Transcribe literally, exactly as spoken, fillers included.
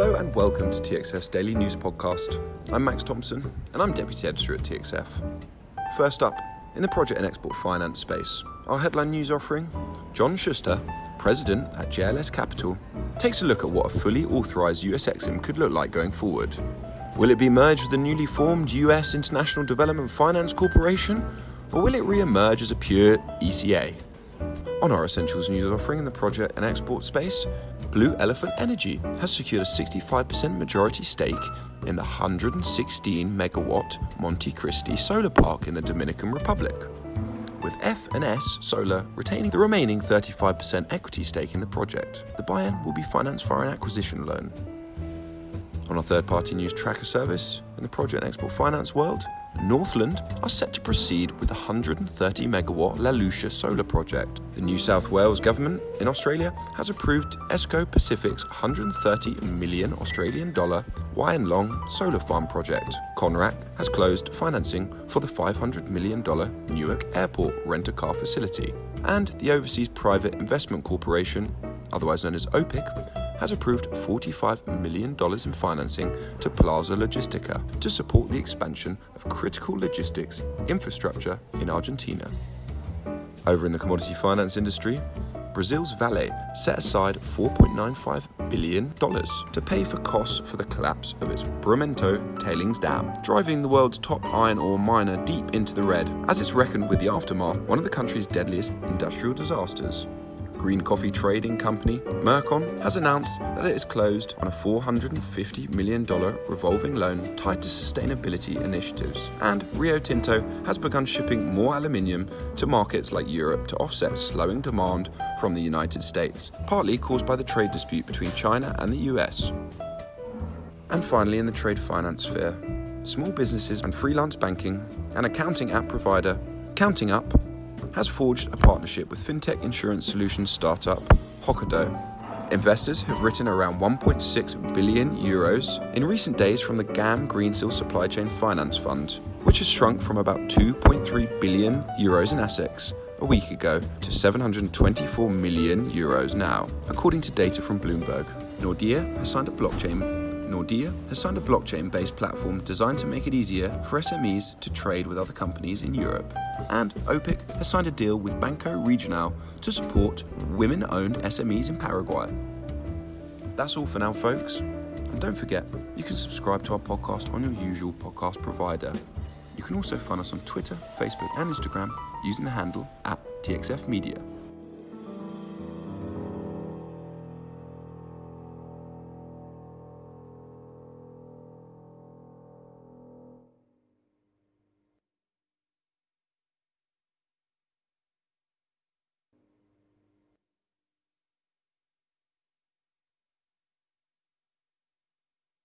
Hello and welcome to T X F's Daily News Podcast. I'm Max Thompson and I'm Deputy Editor at T X F. First up, in the project and export finance space, our headline news offering, John Schuster, President at J L S Capital, takes a look at what a fully authorised U S Exim could look like going forward. Will it be merged with the newly formed U S International Development Finance Corporation, or will it re-emerge as a pure E C A? On our Essentials news offering in the project and export space, Blue Elephant Energy has secured a sixty-five percent majority stake in the one hundred sixteen megawatt Monte Cristi solar park in the Dominican Republic, with F and S Solar retaining the remaining thirty-five percent equity stake in the project. The buy-in will be financed via an acquisition loan. On our third-party news tracker service in the project and export finance world, Northland are set to proceed with the one hundred thirty megawatt La Lucia solar project. The New South Wales government in Australia has approved ESCO Pacific's one hundred thirty million Australian dollar Wyalong solar farm project. Conrac has closed financing for the five hundred million dollars Newark Airport rent-a-car facility. And the Overseas Private Investment Corporation, otherwise known as O P I C, has approved forty-five million dollars in financing to Plaza Logistica to support the expansion of critical logistics infrastructure in Argentina. Over in the commodity finance industry, Brazil's Vale set aside four point nine five billion dollars to pay for costs for the collapse of its Brumento tailings dam, driving the world's top iron ore miner deep into the red, as it's reckoned with the aftermath one of the country's deadliest industrial disasters. Green coffee trading company Mercon has announced that it has closed on a four hundred fifty million dollars revolving loan tied to sustainability initiatives. And Rio Tinto has begun shipping more aluminium to markets like Europe to offset slowing demand from the United States, partly caused by the trade dispute between China and the U S. And finally, in the trade finance sphere, small businesses and freelance banking and accounting app provider Counting Up has forged a partnership with fintech insurance solutions startup Hokkaido. Investors have written around one point six billion euros in recent days from the G A M Greensill Supply Chain Finance Fund, which has shrunk from about two point three billion euros in assets a week ago to seven hundred twenty-four million euros now, according to data from Bloomberg. Nordea has signed a blockchain Nordea has signed a blockchain-based platform designed to make it easier for S M Es to trade with other companies in Europe. And O P I C has signed a deal with Banco Regional to support women-owned S M Es in Paraguay. That's all for now, folks. And don't forget, you can subscribe to our podcast on your usual podcast provider. You can also find us on Twitter, Facebook and Instagram using the handle at T X F Media.